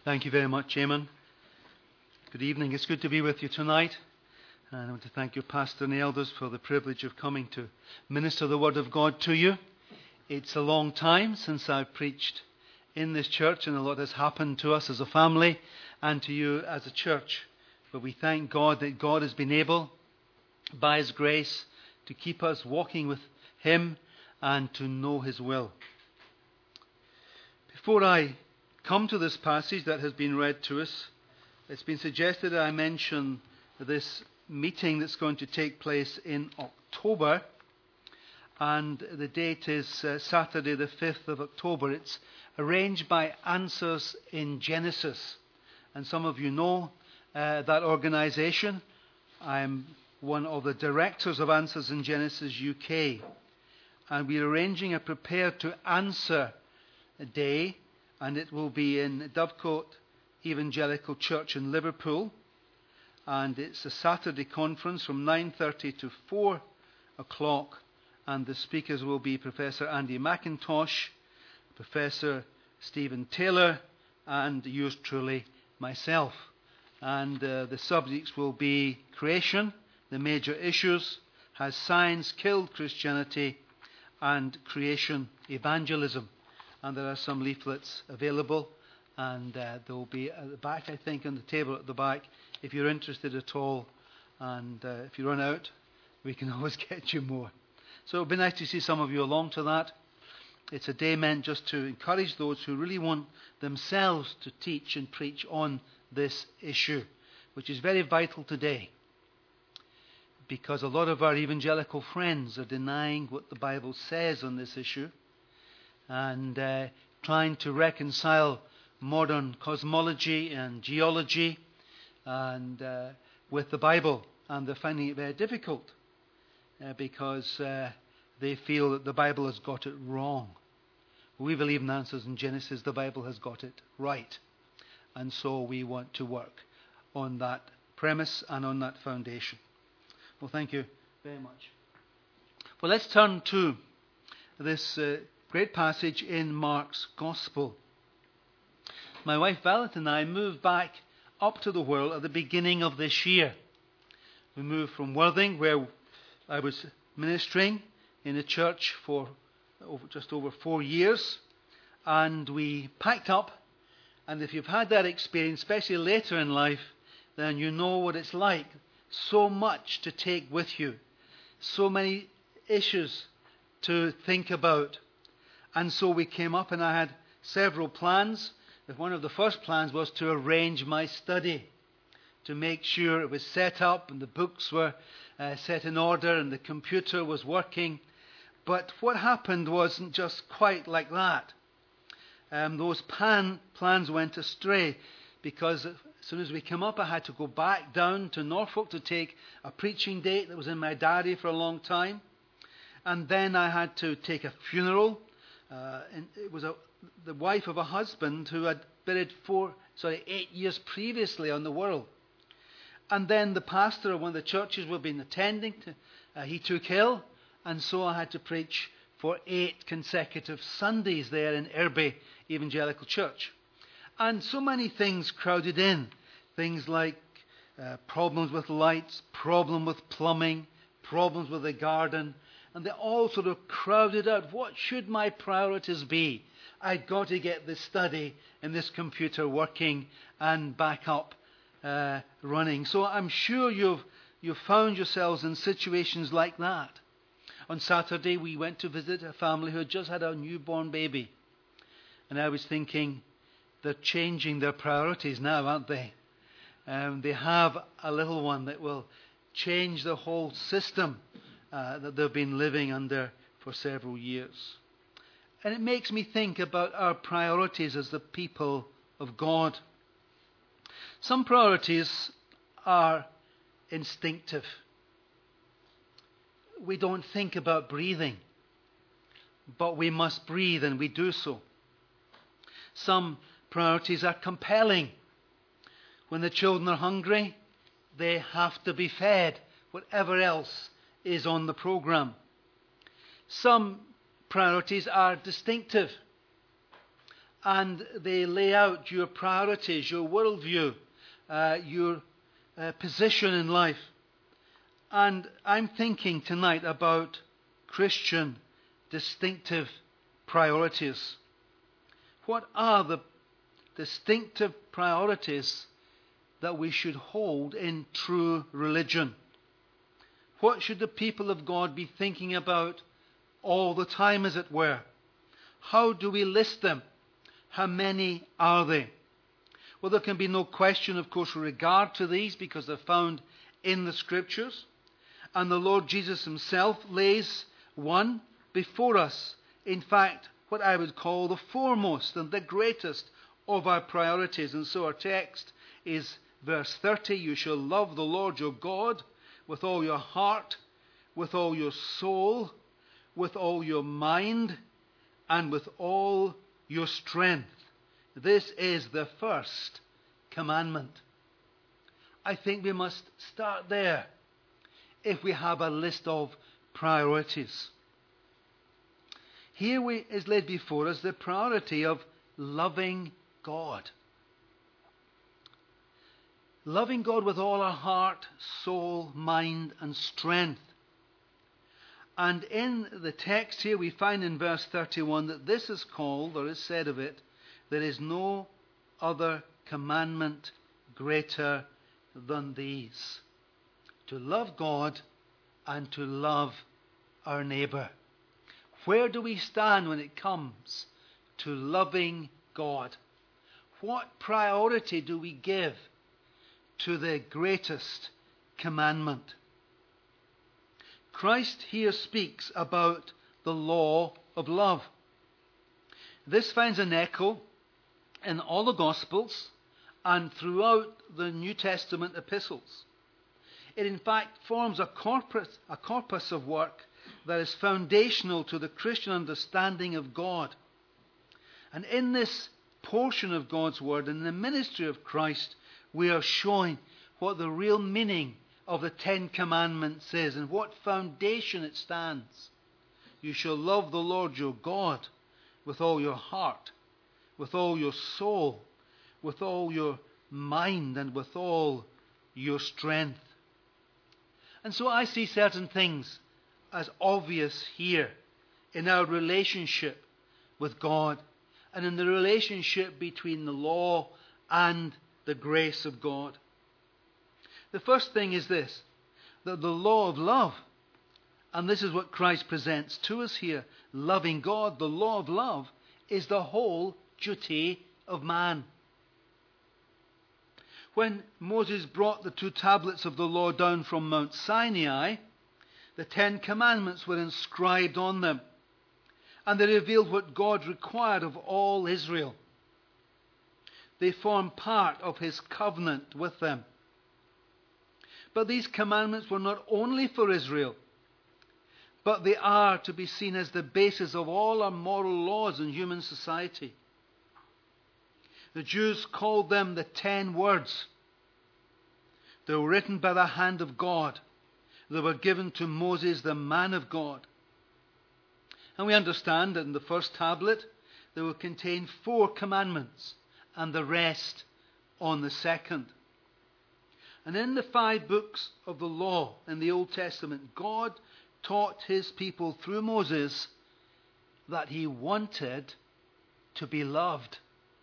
Thank you very much, Eamon. Good evening. It's good to be with you tonight. And I want to thank your pastor and the elders for the privilege of coming to minister the Word of God to you. It's a long time since I've preached in this church, and a lot has happened to us as a family and to you as a church. But we thank God that God has been able, by His grace, to keep us walking with Him and to know His will. Before I come to this passage that has been read to us, it's been suggested that I mention this meeting that's going to take place in October, and the date is Saturday the 5th of October. It's arranged by Answers in Genesis, and some of you know that organisation. I'm one of the directors of Answers in Genesis UK, and we're arranging a Prepare to Answer day, and it will be in Dovecote Evangelical Church in Liverpool. And it's a Saturday conference from 9:30 to 4 o'clock. And the speakers will be Professor Andy McIntosh, Professor Stephen Taylor, and yours truly, myself. And the subjects will be creation, the major issues, has science killed Christianity, and creation evangelism. And there are some leaflets available, and they will be at the back, I think, on the table at the back, if you're interested at all. And if you run out, we can always get you more. So it would be nice to see some of you along to that. It's a day meant just to encourage those who really want themselves to teach and preach on this issue, which is very vital today, because a lot of our evangelical friends are denying what the Bible says on this issue, and trying to reconcile modern cosmology and geology and with the Bible, and they're finding it very difficult because they feel that the Bible has got it wrong. We believe in Answers in Genesis, the Bible has got it right, and so we want to work on that premise and on that foundation. Well, thank you very much. Well, let's turn to this great passage in Mark's Gospel. My wife Violet and I moved back up to the Wirral at the beginning of this year. We moved from Worthing, where I was ministering in a church for just over 4 years, and we packed up. And if you've had that experience, especially later in life, then you know what it's like. So much to take with you, so many issues to think about. And so we came up, and I had several plans. One of the first plans was to arrange my study, to make sure it was set up and the books were set in order and the computer was working. But what happened wasn't just quite like that. Those plans went astray, because as soon as we came up, I had to go back down to Norfolk to take a preaching date that was in my diary for a long time. And then I had to take a funeral. And it was the wife of a husband who had buried 8 years previously on the Wirral. And then the pastor of one of the churches we've been attending, he took ill, and so I had to preach for 8 consecutive Sundays there in Irby Evangelical Church. And so many things crowded in. Things like problems with lights, problem with plumbing, problems with the garden. And they all sort of crowded out. What should my priorities be? I've got to get this study and this computer working and back up running. So I'm sure you've found yourselves in situations like that. On Saturday, we went to visit a family who had just had a newborn baby. And I was thinking, they're changing their priorities now, aren't they? They have a little one that will change the whole system that they've been living under for several years. And it makes me think about our priorities as the people of God. Some priorities are instinctive. We don't think about breathing, but we must breathe, and we do so. Some priorities are compelling. When the children are hungry, they have to be fed, whatever else is on the program. Some priorities are distinctive. and they lay out your priorities, your worldview, your position in life. And I'm thinking tonight about Christian distinctive priorities. What are the distinctive priorities that we should hold in true religion? What should the people of God be thinking about all the time, as it were? How do we list them? How many are they? Well, there can be no question, of course, with regard to these, because they're found in the Scriptures. And the Lord Jesus himself lays one before us. In fact, what I would call the foremost and the greatest of our priorities. And so our text is verse 30. You shall love the Lord your God with all your heart, with all your soul, with all your mind, and with all your strength. This is the first commandment. I think we must start there if we have a list of priorities. Here is laid before us the priority of loving God. Loving God with all our heart, soul, mind, and strength. And in the text here we find in verse 31 that this is called, or is said of it, there is no other commandment greater than these. To love God and to love our neighbour. Where do we stand when it comes to loving God? What priority do we give to the greatest commandment? Christ here speaks about the law of love. This finds an echo in all the Gospels and throughout the New Testament epistles. It in fact forms a corpus of work that is foundational to the Christian understanding of God. And in this portion of God's Word, in the ministry of Christ, we are showing what the real meaning of the Ten Commandments is and what foundation it stands. You shall love the Lord your God with all your heart, with all your soul, with all your mind, and with all your strength. And so I see certain things as obvious here in our relationship with God and in the relationship between the law and the grace of God. The first thing is this, that the law of love, and this is what Christ presents to us here, loving God, the law of love is the whole duty of man. When Moses brought the 2 tablets of the law down from Mount Sinai, the 10 commandments were inscribed on them, and they revealed what God required of all Israel. They form part of his covenant with them. But these commandments were not only for Israel, but they are to be seen as the basis of all our moral laws in human society. The Jews called them the 10 words. They were written by the hand of God. They were given to Moses, the man of God. And we understand that in the first tablet, they will contain 4 commandments, and the rest on the second. And in the 5 books of the law in the Old Testament, God taught his people through Moses that he wanted to be loved.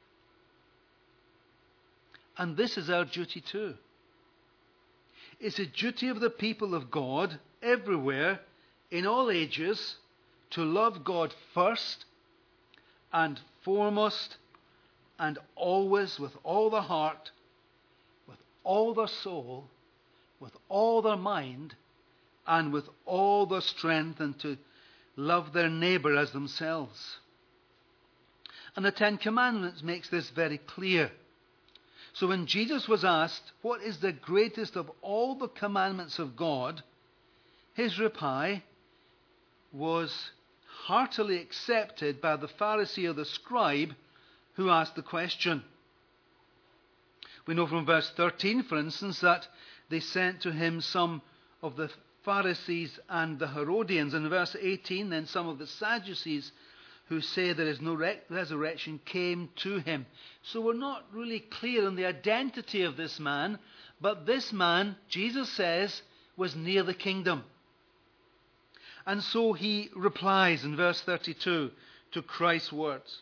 And this is our duty too. It's a duty of the people of God everywhere, in all ages, to love God first and foremost and always with all their heart, with all their soul, with all their mind, and with all their strength, and to love their neighbour as themselves. And the 10 Commandments makes this very clear. So when Jesus was asked, what is the greatest of all the commandments of God? His reply was heartily accepted by the Pharisee or the scribe who asked the question. We know from verse 13, for instance, that they sent to him some of the Pharisees and the Herodians. In verse 18, then some of the Sadducees who say there is no resurrection came to him. So we're not really clear on the identity of this man, but this man, Jesus says, was near the kingdom. And so he replies in verse 32 to Christ's words.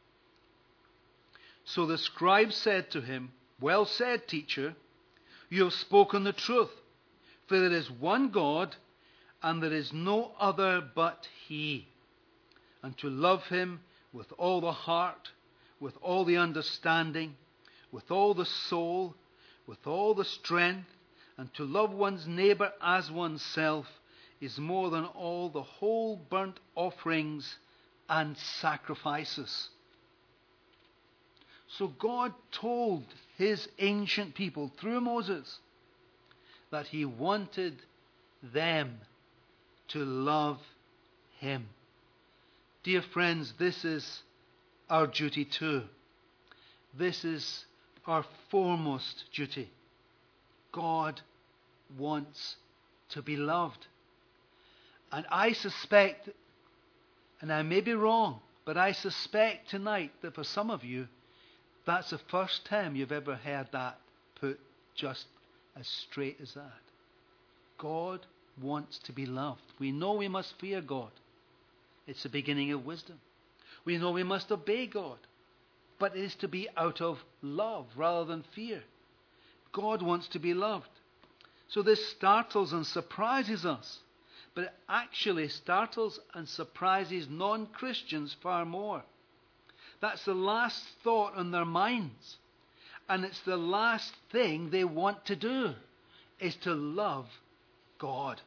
So the scribe said to him, "Well said, teacher, you have spoken the truth, for there is one God, and there is no other but He. And to love Him with all the heart, with all the understanding, with all the soul, with all the strength, and to love one's neighbor as oneself is more than all the whole burnt offerings and sacrifices." So God told His ancient people through Moses that He wanted them to love Him. Dear friends, this is our duty too. This is our foremost duty. God wants to be loved. And I suspect, and I may be wrong, but I suspect tonight that for some of you, that's the first time you've ever heard that put just as straight as that. God wants to be loved. We know we must fear God. It's the beginning of wisdom. We know we must obey God. But it is to be out of love rather than fear. God wants to be loved. So this startles and surprises us. But it actually startles and surprises non-Christians far more. That's the last thought on their minds. And it's the last thing they want to do, is to love God.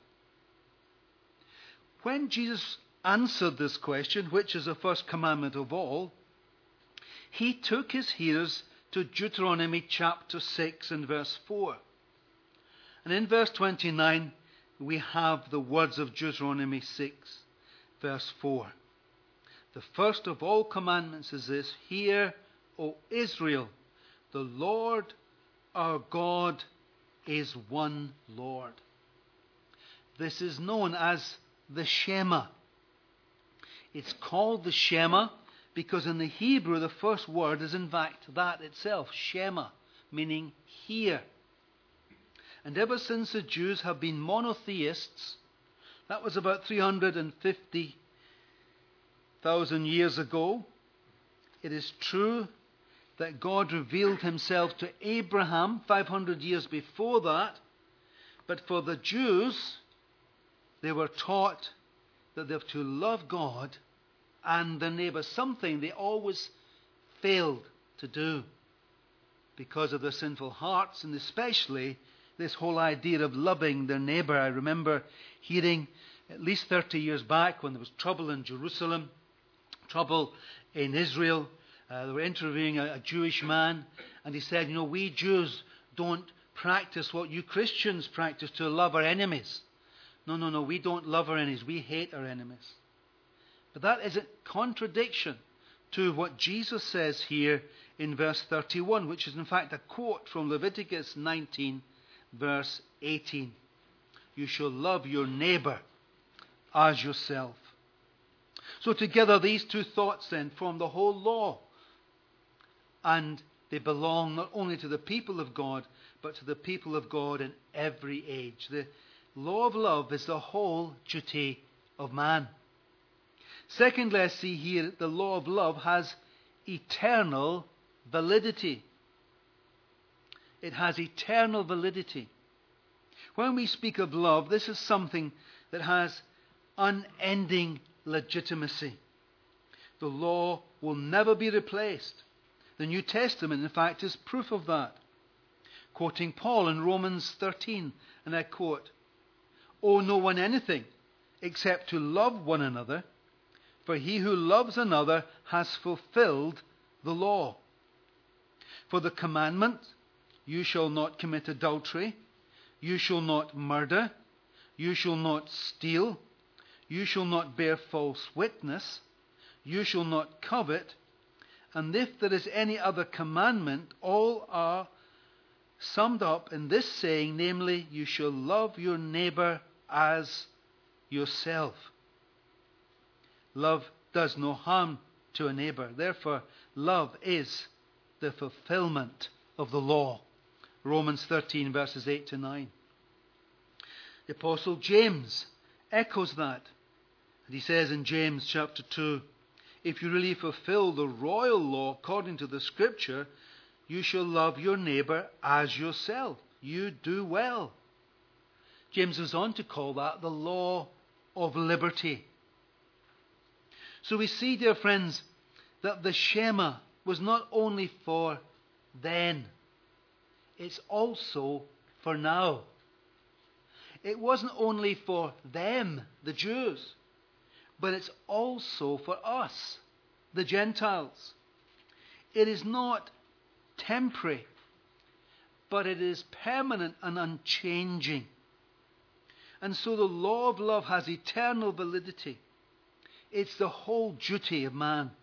When Jesus answered this question, which is the first commandment of all, He took His hearers to Deuteronomy chapter 6 and verse 4. And in verse 29, we have the words of Deuteronomy 6, verse 4. The first of all commandments is this: "Hear, O Israel, the Lord our God is one Lord." This is known as the Shema. It's called the Shema because in the Hebrew the first word is in fact that itself, Shema, meaning hear. And ever since the Jews have been monotheists, that was about 350,000 years ago, it is true that God revealed Himself to Abraham 500 years before that. But for the Jews, they were taught that they have to love God and their neighbor, something they always failed to do because of their sinful hearts, and especially this whole idea of loving their neighbor. I remember hearing at least 30 years back when there was trouble in Jerusalem, trouble in Israel. They were interviewing a Jewish man, and he said, we Jews don't practice what you Christians practice, to love our enemies. No, we don't love our enemies. We hate our enemies. But that is a contradiction to what Jesus says here in verse 31, which is in fact a quote from Leviticus 19, verse 18. You shall love your neighbor as yourself. So together these two thoughts then form the whole law. And they belong not only to the people of God, but to the people of God in every age. The law of love is the whole duty of man. Secondly, I see here that the law of love has eternal validity. It has eternal validity. When we speak of love, this is something that has unending legitimacy. The law will never be replaced. The New Testament, in fact, is proof of that. Quoting Paul in Romans 13, and I quote, "Owe no one anything except to love one another, for he who loves another has fulfilled the law. For the commandment, you shall not commit adultery, you shall not murder, you shall not steal, you shall not bear false witness, you shall not covet, and if there is any other commandment, all are summed up in this saying, namely, you shall love your neighbor as yourself." Love does no harm to a neighbor. Therefore, love is the fulfillment of the law. Romans 13 verses 8 to 9. The Apostle James echoes that. And he says in James chapter 2, if you really fulfill the royal law according to the Scripture, you shall love your neighbor as yourself. You do well. James goes on to call that the law of liberty. So we see, dear friends, that the Shema was not only for then, it's also for now. It wasn't only for them, the Jews, but it's also for us, the Gentiles. It is not temporary, but it is permanent and unchanging. And so the law of love has eternal validity. It's the whole duty of man.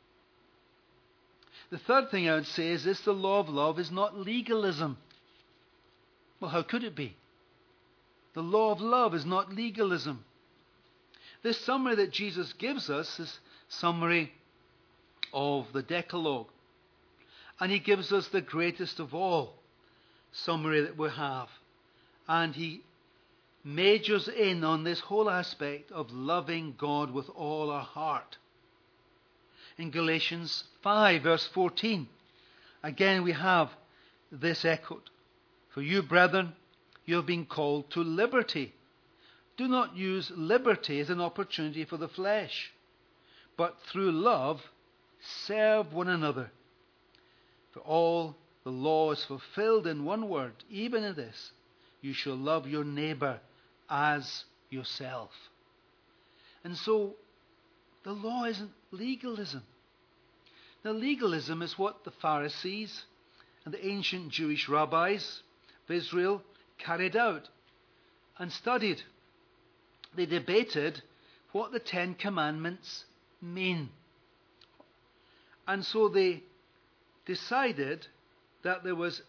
The third thing I would say is this: the law of love is not legalism. Well, how could it be? The law of love is not legalism. This summary that Jesus gives us is summary of the Decalogue. And he gives us the greatest of all summary that we have. And he majors in on this whole aspect of loving God with all our heart. In Galatians 5 verse 14, again we have this echoed. For you, brethren, you have been called to liberty. Do not use liberty as an opportunity for the flesh, but through love serve one another. For all the law is fulfilled in one word, even in this: you shall love your neighbor as yourself. And so the law isn't legalism. Now, legalism is what the Pharisees and the ancient Jewish rabbis of Israel carried out and studied. They debated what the Ten Commandments mean. And so they decided that there was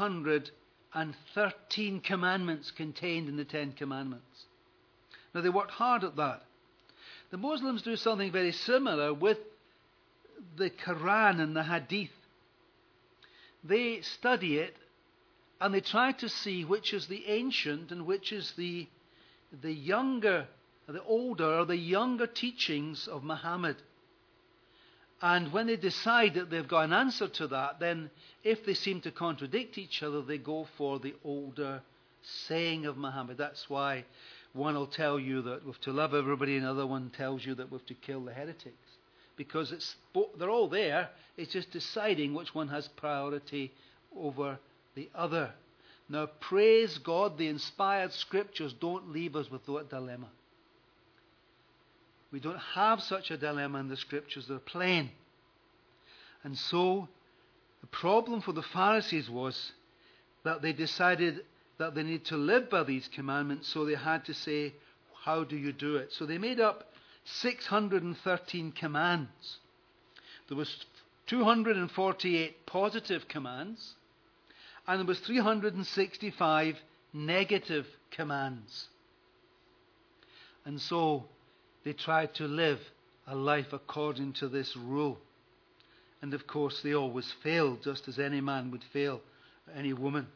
613 commandments contained in the Ten Commandments. Now, they worked hard at that. The Muslims do something very similar with the Quran and the Hadith. They study it and they try to see which is the ancient and which is the younger, the older or the younger teachings of Muhammad. And when they decide that they've got an answer to that, then if they seem to contradict each other, they go for the older saying of Muhammad. That's why one will tell you that we've to love everybody, and another one tells you that we've to kill the heretics. Because they're all there, it's just deciding which one has priority over the other. Now, praise God, the inspired Scriptures don't leave us with that dilemma. We don't have such a dilemma in the Scriptures. They're plain. And so, the problem for the Pharisees was that they decided that they need to live by these commandments, so they had to say, how do you do it? So they made up 613 commands. There was 248 positive commands, and there was 365 negative commands. And so they tried to live a life according to this rule. And of course they always failed, just as any man would fail, any woman.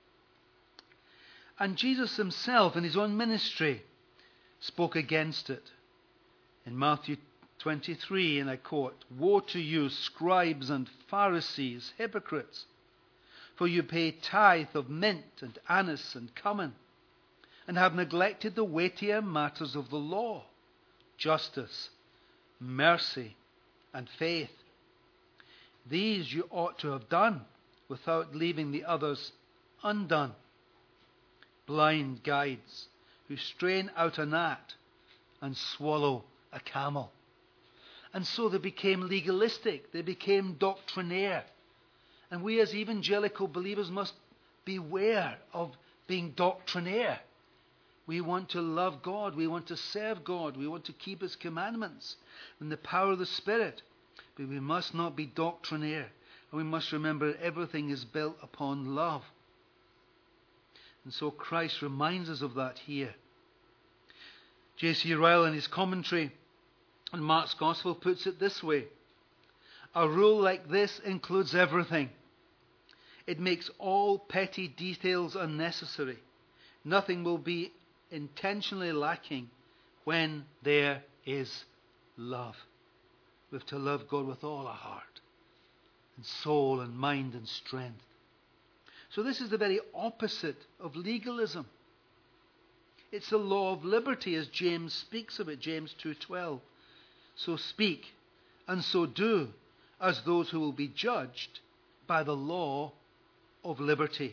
And Jesus himself in his own ministry spoke against it. In Matthew 23, and I quote, "Woe to you, scribes and Pharisees, hypocrites! For you pay tithe of mint and anise and cumin, and have neglected the weightier matters of the law, justice, mercy, and faith. These you ought to have done, without leaving the others undone. Blind guides, who strain out a gnat and swallow a camel." And so they became legalistic. They became doctrinaire. And we as evangelical believers must beware of being doctrinaire. We want to love God. We want to serve God. We want to keep His commandments in the power of the Spirit. But we must not be doctrinaire. And we must remember that everything is built upon love. And so Christ reminds us of that here. J.C. Ryle in his commentary And Mark's Gospel puts it this way: a rule like this includes everything. It makes all petty details unnecessary. Nothing will be intentionally lacking when there is love. We have to love God with all our heart and soul and mind and strength. So this is the very opposite of legalism. It's the law of liberty, as James speaks of it, James 2:12. So speak and so do as those who will be judged by the law of liberty.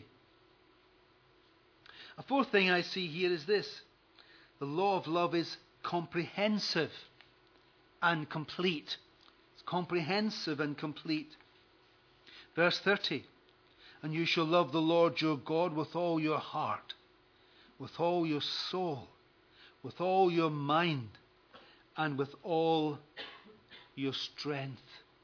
A fourth thing I see here is this: the law of love is comprehensive and complete. It's comprehensive and complete. Verse 30, and you shall love the Lord your God with all your heart, with all your soul, with all your mind, and with all your strength.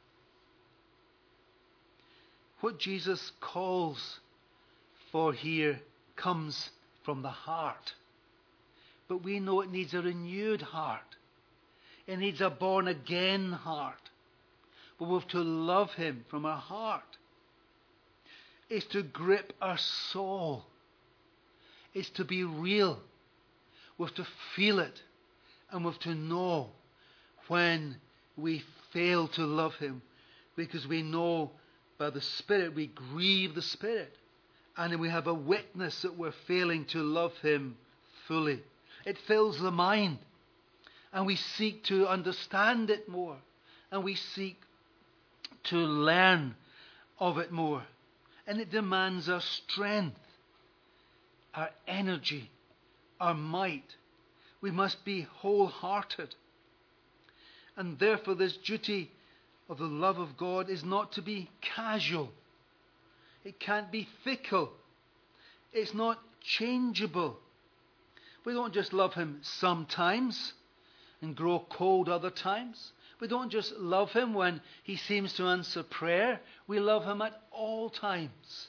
What Jesus calls for here comes from the heart. But we know it needs a renewed heart. It needs a born-again heart. But we have to love him from our heart. It's to grip our soul. It's to be real. We have to feel it. And we have to know when we fail to love him. Because we know by the Spirit we grieve the Spirit. And we have a witness that we're failing to love him fully. It fills the mind. And we seek to understand it more. And we seek to learn of it more. And it demands our strength, our energy, our might. We must be wholehearted. And therefore this duty of the love of God is not to be casual. It can't be fickle. It's not changeable. We don't just love him sometimes and grow cold other times. We don't just love him when he seems to answer prayer. We love him at all times.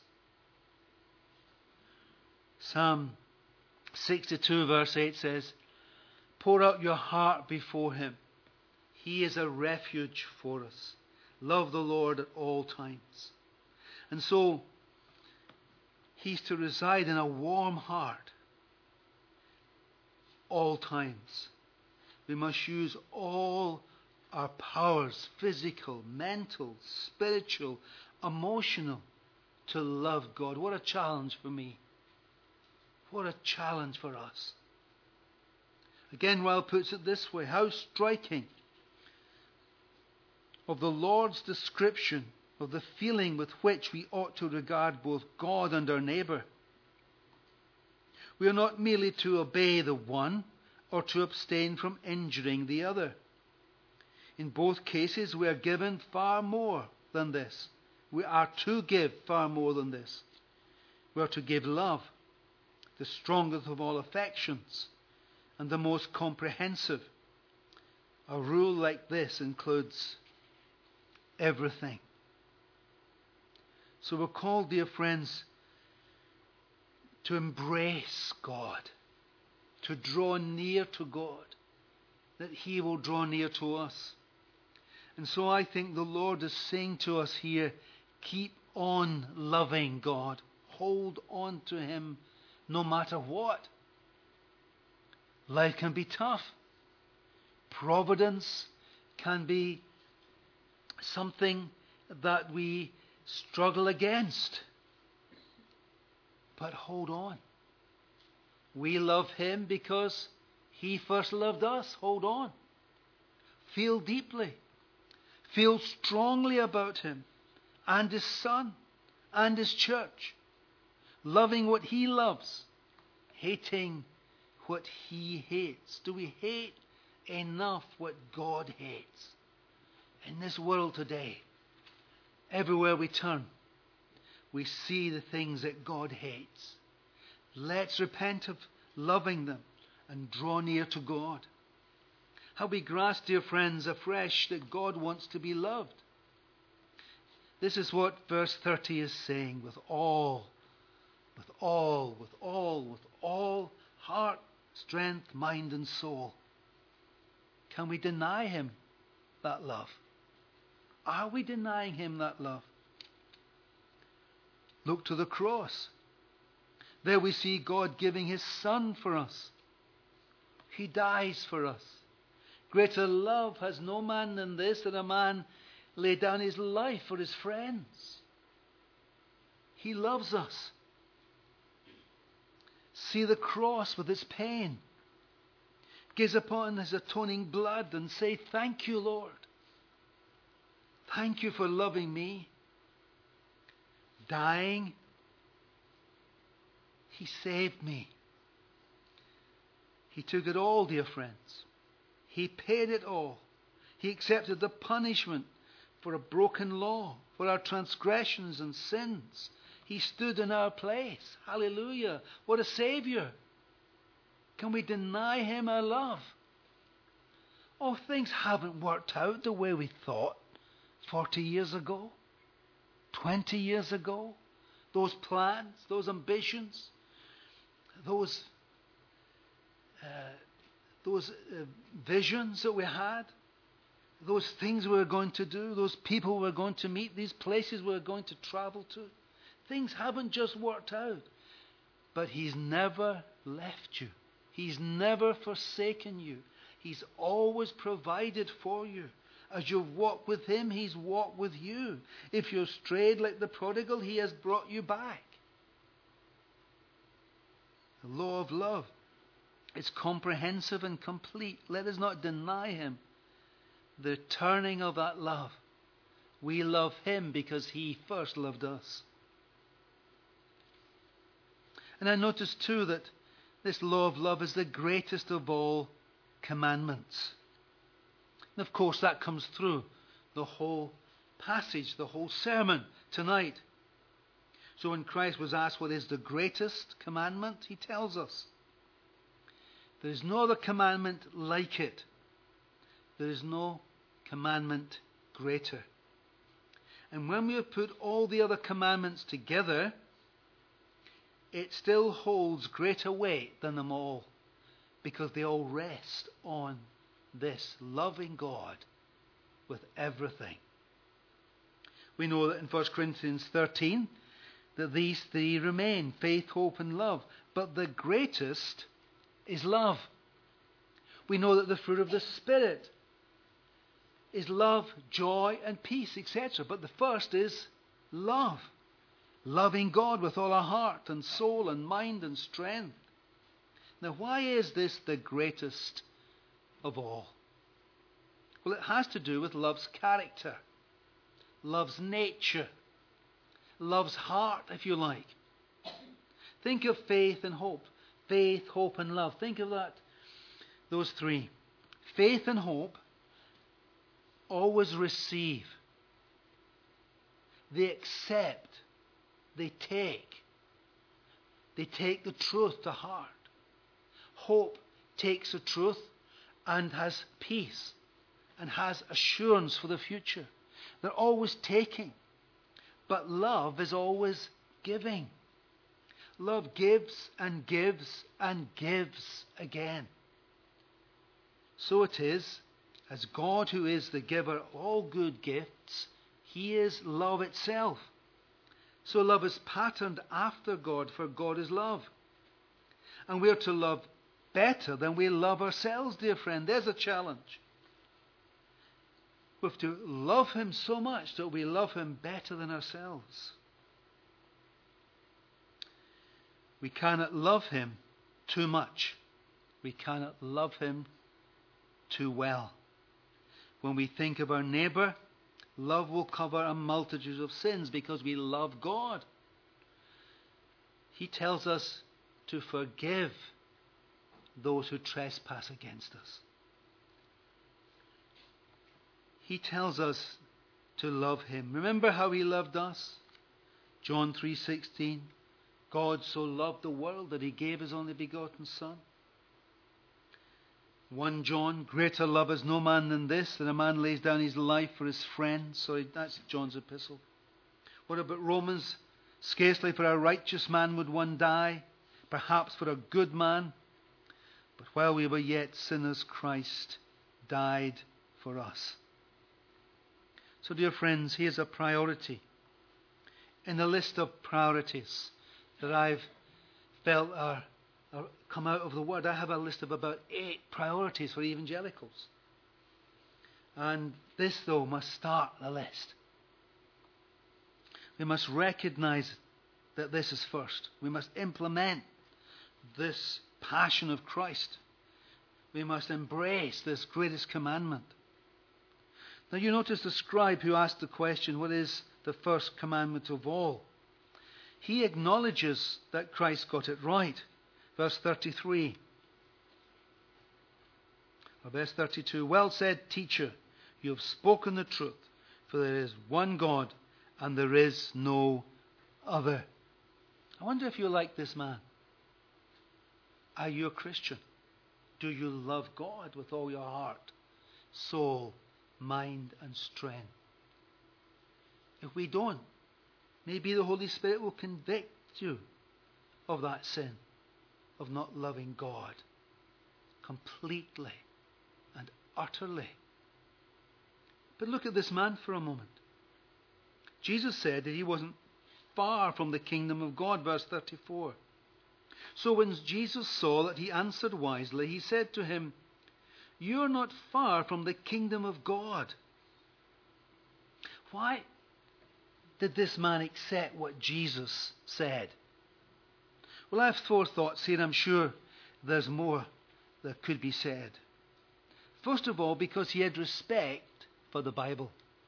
Psalm 62 verse 8 says, pour out your heart before him. He is a refuge for us. Love the Lord at all times. And so, he's to reside in a warm heart all times. We must use all our powers, physical, mental, spiritual, emotional, to love God. What a challenge for me. What a challenge for us. Again, Ryle puts it this way: how striking of the Lord's description of the feeling with which we ought to regard both God and our neighbour. We are not merely to obey the one or to abstain from injuring the other. In both cases, we are given far more than this. We are to give far more than this. We are to give love, the strongest of all affections, and the most comprehensive. A rule like this includes everything. So we're called, dear friends, to embrace God, to draw near to God, that he will draw near to us. And so I think the Lord is saying to us here, keep on loving God. Hold on to him no matter what. Life can be tough. Providence can be something that we struggle against. But hold on. We love him because he first loved us. Hold on. Feel deeply. Feel strongly about him and his Son and his church. Loving what he loves. Hating what he hates. Do we hate enough what God hates? In this world today, everywhere we turn, we see the things that God hates. Let's repent of loving them and draw near to God. How we grasp, dear friends, afresh that God wants to be loved. This is what verse 30 is saying: with all heart, strength, mind and soul. Can we deny him that love? Are we denying him that love? Look to the cross. There we see God giving his Son for us. He dies for us. Greater love has no man than this, that a man lay down his life for his friends. He loves us. See the cross with its pain. Gaze upon his atoning blood and say, thank you, Lord. Thank you for loving me. Dying, he saved me. He took it all, dear friends. He paid it all. He accepted the punishment for a broken law, for our transgressions and sins. He stood in our place. Hallelujah. What a Savior. Can we deny him our love? Oh, things haven't worked out the way we thought 40 years ago, 20 years ago. Those plans, those ambitions, those visions that we had, those things we were going to do, those people we were going to meet, these places we were going to travel to. Things haven't just worked out. But he's never left you. He's never forsaken you. He's always provided for you. As you've walked with him, he's walked with you. If you're strayed like the prodigal, he has brought you back. The law of love is comprehensive and complete. Let us not deny him the turning of that love. We love him because he first loved us. And I notice too that this law of love is the greatest of all commandments. And of course that comes through the whole passage, the whole sermon tonight. So when Christ was asked what is the greatest commandment, he tells us, there is no other commandment like it. There is no commandment greater. And when we have put all the other commandments together, it still holds greater weight than them all, because they all rest on this, loving God with everything. We know that in 1 Corinthians 13 that these three remain, faith, hope and love. But the greatest is love. We know that the fruit of the Spirit is love, joy and peace, etc. But the first is love. Loving God with all our heart and soul and mind and strength. Now, why is this the greatest of all? Well, it has to do with love's character, love's nature, love's heart, if you like. Think of faith and hope. Faith, hope and love. Think of that. Those three. Faith and hope always receive. They accept. They take. They take the truth to heart. Hope takes the truth and has peace and has assurance for the future. They're always taking. But love is always giving. Love gives and gives and gives again. So it is, as God who is the giver of all good gifts, he is love itself. So love is patterned after God, for God is love. And we are to love better than we love ourselves, dear friend. There's a challenge. We have to love him so much that we love him better than ourselves. We cannot love him too much. We cannot love him too well. When we think of our neighbour, love will cover a multitude of sins because we love God. He tells us to forgive those who trespass against us. He tells us to love him. Remember how he loved us? John 3:16. God so loved the world that he gave his only begotten Son. 1 John, greater love has no man than this, that a man lays down his life for his friends. Sorry, that's John's epistle. What about Romans? Scarcely for a righteous man would one die, perhaps for a good man. But while we were yet sinners, Christ died for us. So, dear friends, here's a priority. In the list of priorities that I've felt are come out of the Word, I have a list of about 8 priorities for evangelicals. And this, though, must start the list. We must recognize that this is first. We must implement this passion of Christ. We must embrace this greatest commandment. Now you notice the scribe who asked the question, what is the first commandment of all? He acknowledges that Christ got it right. Verse 33. Or verse 32. Well said, teacher, you have spoken the truth, for there is one God and there is no other. I wonder if you're like this man. Are you a Christian? Do you love God with all your heart, soul, mind and strength? If we don't, maybe the Holy Spirit will convict you of that sin, of not loving God completely and utterly. But look at this man for a moment. Jesus said that he wasn't far from the kingdom of God, verse 34. So when Jesus saw that he answered wisely, he said to him, you are not far from the kingdom of God. Why did this man accept what Jesus said? Well, I have 4 thoughts here. I'm sure there's more that could be said. First of all, because he had respect for the Bible.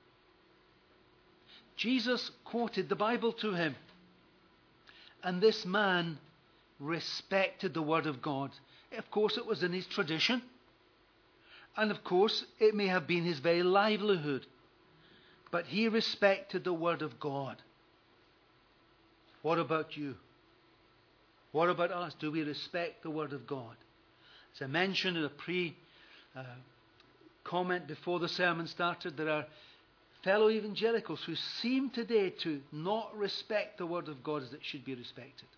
Jesus quoted the Bible to him. And this man respected the Word of God. Of course, it was in his tradition. And of course, it may have been his very livelihood. But he respected the Word of God. What about you? What about us? Do we respect the Word of God? As I mentioned in a comment before the sermon started, there are fellow evangelicals who seem today to not respect the Word of God as it should be respected.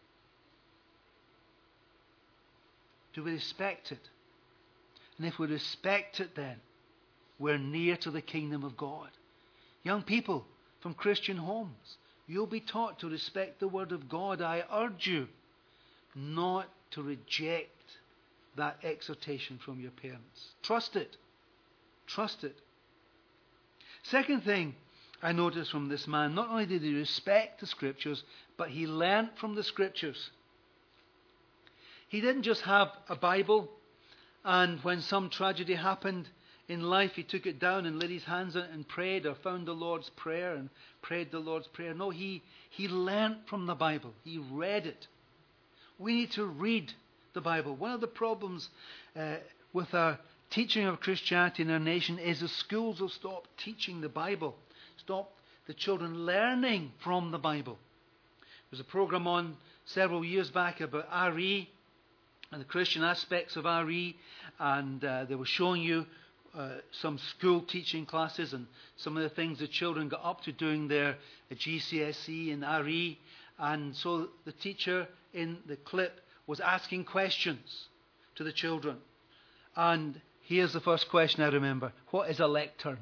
Do we respect it? And if we respect it, then we're near to the kingdom of God. Young people from Christian homes, you'll be taught to respect the Word of God. I urge you not to reject that exhortation from your parents. Trust it. Trust it. Second thing I noticed from this man, not only did he respect the Scriptures, but he learnt from the Scriptures. He didn't just have a Bible, and when some tragedy happened in life, he took it down and laid his hands on it and prayed, or found the Lord's Prayer and prayed the Lord's Prayer. No, he learnt from the Bible. He read it. We need to read the Bible. One of the problems with our teaching of Christianity in our nation is the schools will stop teaching the Bible. Stop the children learning from the Bible. There was a program on several years back about RE and the Christian aspects of RE, and they were showing you some school teaching classes and some of the things the children got up to doing their GCSE and RE. And so the teacher in the clip was asking questions to the children. And here's the first question I remember. What is a lectern?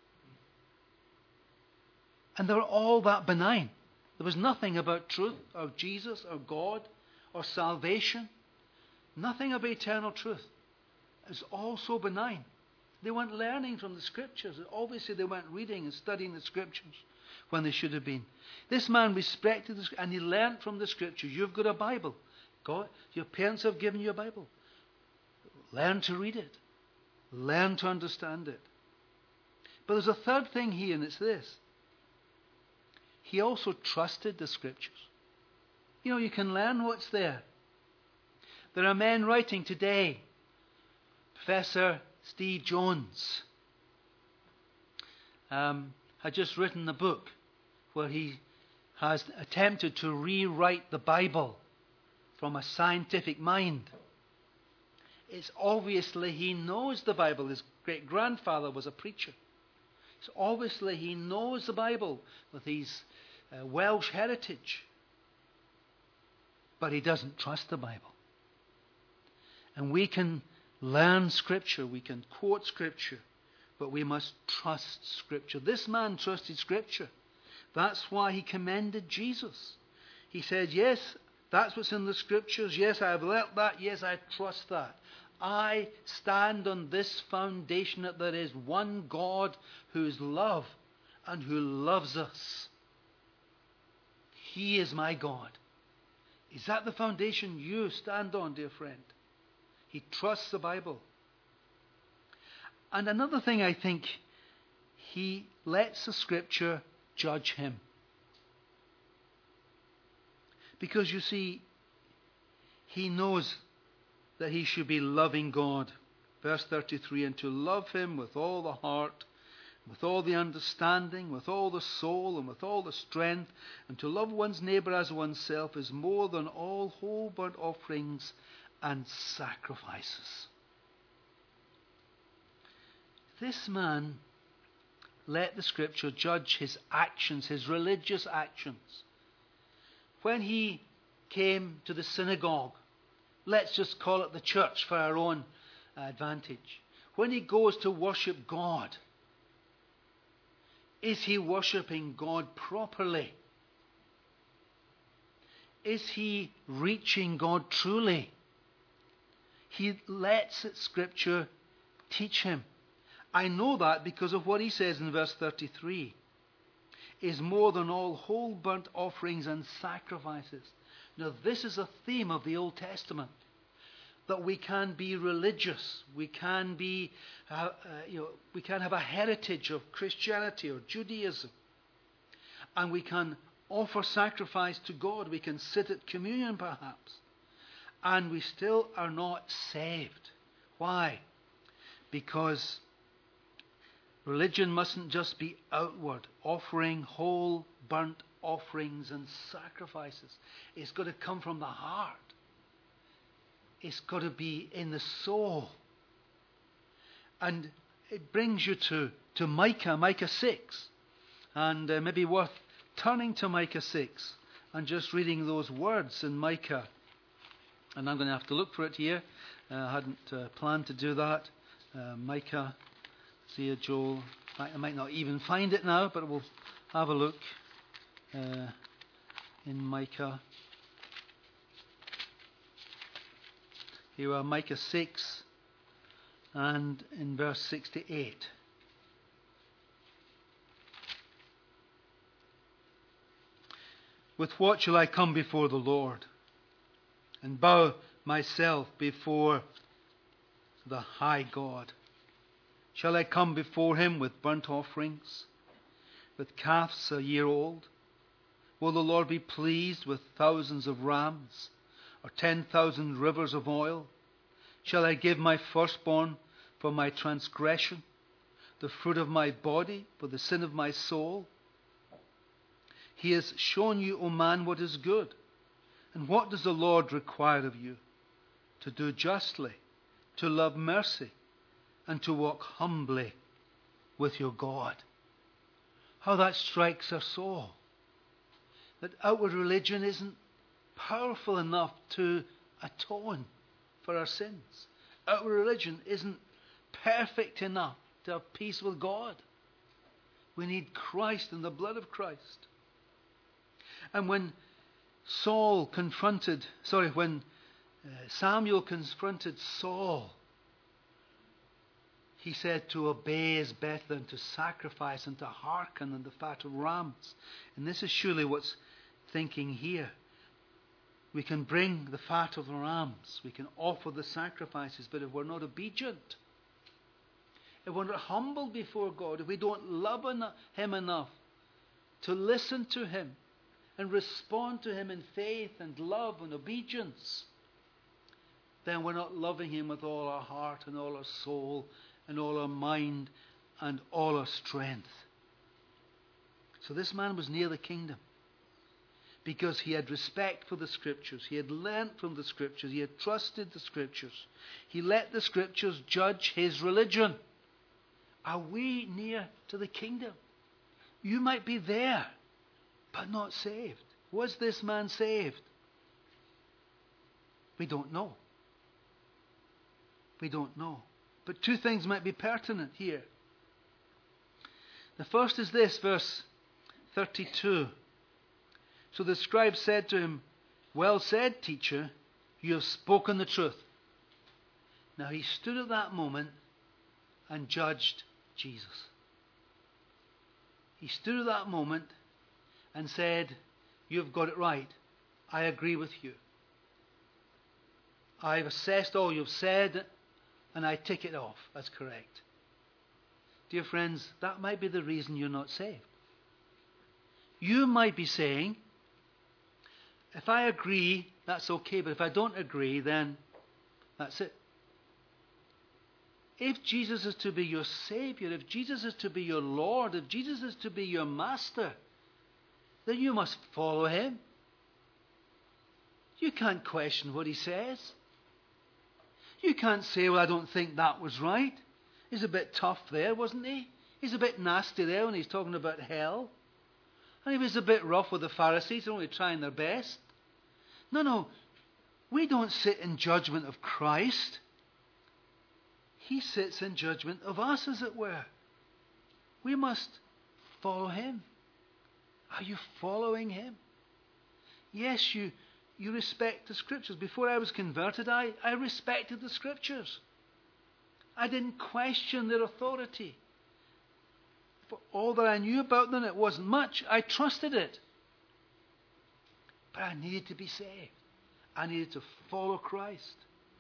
And they were all that benign. There was nothing about truth or Jesus or God or salvation. Nothing about eternal truth. It was all so benign. They weren't learning from the Scriptures. Obviously, they weren't reading and studying the Scriptures when they should have been. This man respected the, and he learned from the Scriptures. You've got a Bible. God, your parents have given you a Bible. Learn to read it. Learn to understand it. But there's a third thing here, and it's this. He also trusted the Scriptures. You know, you can learn what's there. There are men writing today. Professor Steve Jones had just written a book where he has attempted to rewrite the Bible from a scientific mind. It's obviously he knows the Bible. His great-grandfather was a preacher. So obviously he knows the Bible with his Welsh heritage. But he doesn't trust the Bible. And we can learn Scripture, we can quote Scripture, but we must trust Scripture. This man trusted Scripture. That's why he commended Jesus. He said, yes, that's what's in the Scriptures. Yes, I have learnt that. Yes, I trust that. I stand on this foundation that there is one God who is love and who loves us. He is my God. Is that the foundation you stand on, dear friend? He trusts the Bible. And another thing, I think, he lets the Scripture judge him. Because you see, he knows that he should be loving God. Verse 33, and to love him with all the heart, with all the understanding, with all the soul, and with all the strength, and to love one's neighbour as oneself is more than all whole burnt offerings and sacrifices. This man let the Scripture judge his actions, his religious actions. When he came to the synagogue, let's just call it the church for our own advantage. When he goes to worship God, is he worshipping God properly? Is he reaching God truly? He lets Scripture teach him. I know that because of what he says in verse 33. Is more than all whole burnt offerings and sacrifices. Now this is a theme of the Old Testament. That we can be religious. We can be, we can have a heritage of Christianity or Judaism. And we can offer sacrifice to God. We can sit at communion perhaps. And we still are not saved. Why? Because religion mustn't just be outward, offering whole burnt offerings and sacrifices. It's got to come from the heart. It's got to be in the soul. And it brings you to Micah 6. And maybe worth turning to Micah 6 and just reading those words in Micah. And I'm going to have to look for it here. I hadn't planned to do that. Micah. See you, Joel. In fact, I might not even find it now, but we'll have a look in Micah. Here are Micah 6 and in verse 68. With what shall I come before the Lord and bow myself before the high God? Shall I come before him with burnt offerings, with calves a year old? Will the Lord be pleased with thousands of rams, or 10,000 rivers of oil? Shall I give my firstborn for my transgression, the fruit of my body for the sin of my soul? He has shown you, O man, what is good. And what does the Lord require of you? To do justly, to love mercy, and to walk humbly with your God. How that strikes our soul. That outward religion isn't powerful enough to atone for our sins. Outward religion isn't perfect enough to have peace with God. We need Christ and the blood of Christ. And when Samuel confronted Saul, he said to obey is better than to sacrifice and to hearken than the fat of rams. And this is surely what's thinking here. We can bring the fat of the rams. We can offer the sacrifices. But if we're not obedient, if we're not humble before God, if we don't love him enough to listen to him and respond to him in faith and love and obedience, then we're not loving him with all our heart and all our soul and all our mind and all our strength. So this man was near the kingdom because he had respect for the Scriptures. He had learnt from the Scriptures. He had trusted the Scriptures. He let the Scriptures judge his religion. Are we near to the kingdom? You might be there, but not saved. Was this man saved? We don't know. We don't know. But two things might be pertinent here. The first is this, verse 32. So the scribe said to him, "Well said, teacher, you have spoken the truth." Now he stood at that moment and judged Jesus. He stood at that moment and said, "You've got it right. I agree with you. I've assessed all you've said, and I tick it off as correct." Dear friends, that might be the reason you're not saved. You might be saying, if I agree, that's okay, but if I don't agree, then that's it. If Jesus is to be your Savior, if Jesus is to be your Lord, if Jesus is to be your Master, then you must follow Him. You can't question what He says. You can't say, "Well, I don't think that was right. He's a bit tough there, wasn't he? He's a bit nasty there when he's talking about hell. And he was a bit rough with the Pharisees. They're only trying their best." No. We don't sit in judgment of Christ. He sits in judgment of us, as it were. We must follow Him. Are you following Him? Yes, you respect the Scriptures. Before I was converted, I respected the Scriptures. I didn't question their authority. For all that I knew about them, it wasn't much. I trusted it. But I needed to be saved. I needed to follow Christ.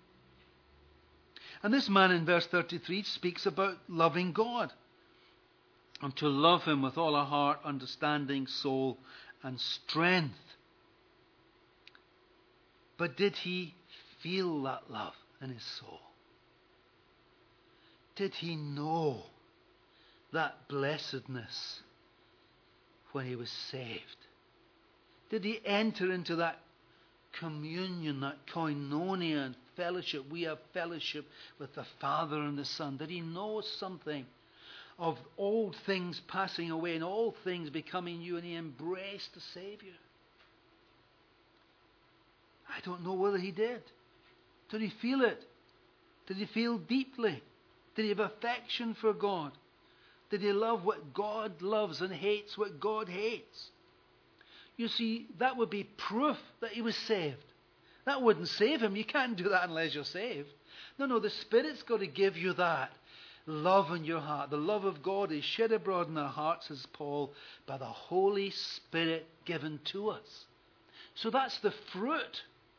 And this man in verse 33 speaks about loving God. And to love Him with all our heart, understanding, soul, and strength. But did he feel that love in his soul? Did he know that blessedness when he was saved? Did he enter into that communion, that koinonia and fellowship? We have fellowship with the Father and the Son. Did he know something of old things passing away and all things becoming new, and he embraced the Savior? I don't know whether he did. Did he feel it? Did he feel deeply? Did he have affection for God? Did he love what God loves and hates what God hates? You see, that would be proof that he was saved. That wouldn't save him. You can't do that unless you're saved. No, the Spirit's got to give you that love in your heart. The love of God is shed abroad in our hearts, says Paul, by the Holy Spirit given to us. So that's the fruit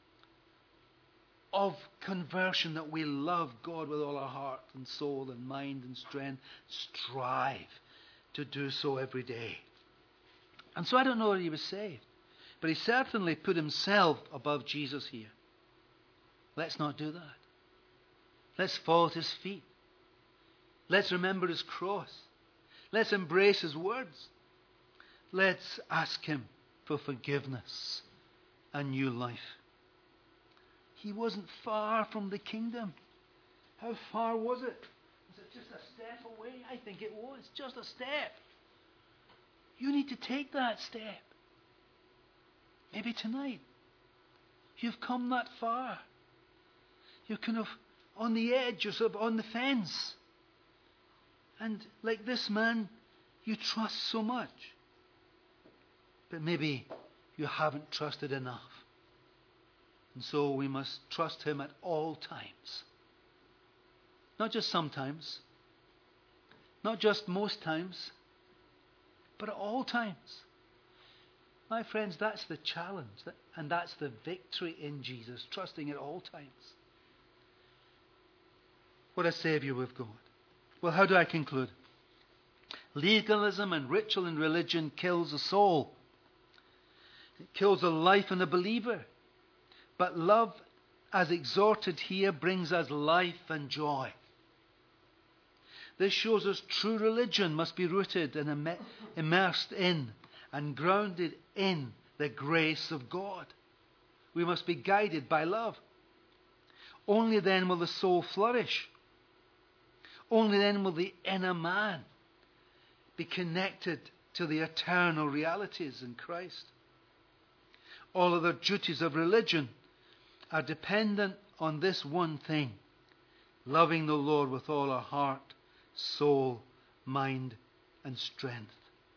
of conversion, that we love God with all our heart and soul and mind and strength. Strive to do so every day. And so I don't know whether he was saved, but he certainly put himself above Jesus here. Let's not do that. Let's fall at his feet. Let's remember his cross. Let's embrace his words. Let's ask him for forgiveness and new life. He wasn't far from the kingdom. How far was it? Was it just a step away? I think it was. Just a step. You need to take that step. Maybe tonight you've come that far. You're kind of on the edge, you're sort of on the fence. And like this man, you trust so much. But maybe you haven't trusted enough. And so we must trust him at all times. Not just sometimes. Not just most times. But at all times. My friends, that's the challenge. And that's the victory in Jesus. Trusting at all times. What a Saviour we've got. Well, how do I conclude? Legalism and ritual and religion kills the soul. It kills the life in the believer. But love, as exhorted here, brings us life and joy. This shows us true religion must be rooted and immersed in and grounded in the grace of God. We must be guided by love. Only then will the soul flourish. Only then will the inner man be connected to the eternal realities in Christ. All other duties of religion are dependent on this one thing: loving the Lord with all our heart, soul, mind, and strength.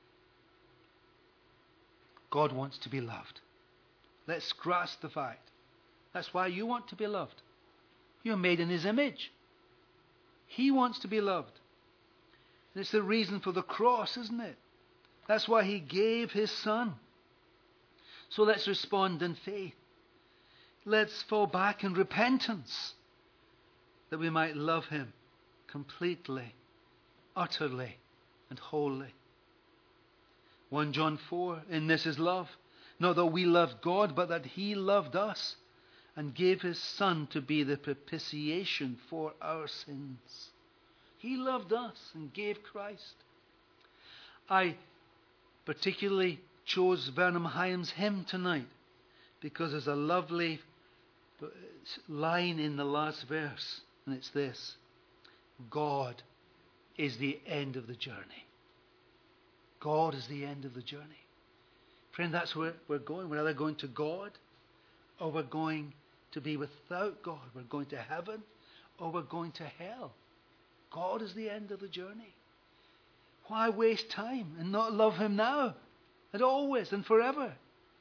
God wants to be loved. Let's grasp the fact. That's why you want to be loved. You're made in His image. He wants to be loved. And it's the reason for the cross, isn't it? That's why He gave His Son. So let's respond in faith. Let's fall back in repentance, that we might love Him completely, utterly, and wholly. 1 John 4, in this is love, not that we loved God, but that He loved us and gave His Son to be the propitiation for our sins. He loved us and gave Christ. I particularly chose Vernon Hyam's hymn tonight because there's a lovely line in the last verse, and it's this: God is the end of the journey. God is the end of the journey. Friend, that's where we're going. We're either going to God, or we're going to be without God. We're going to heaven, or we're going to hell. God is the end of the journey. Why waste time and not love Him now and always and forever?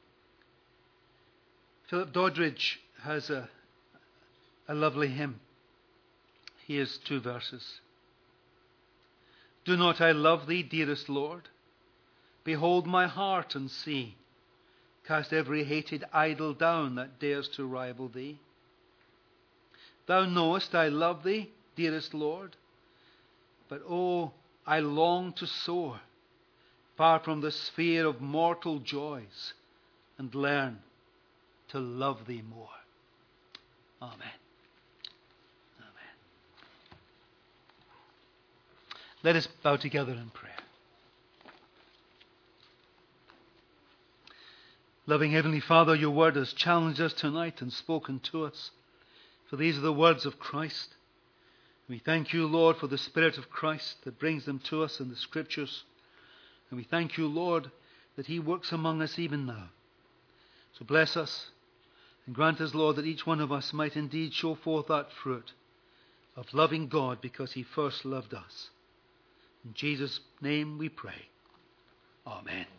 Philip Doddridge has a lovely hymn. Here's 2 verses. Do not I love Thee, dearest Lord? Behold my heart and see. Cast every hated idol down that dares to rival Thee. Thou knowest I love Thee, dearest Lord, but oh, I long to soar far from the sphere of mortal joys and learn to love Thee more. Amen. Amen. Let us bow together in prayer. Loving Heavenly Father, Your word has challenged us tonight and spoken to us. For these are the words of Christ. We thank You, Lord, for the Spirit of Christ that brings them to us in the Scriptures. And we thank You, Lord, that He works among us even now. So bless us and grant us, Lord, that each one of us might indeed show forth that fruit of loving God because He first loved us. In Jesus' name we pray. Amen.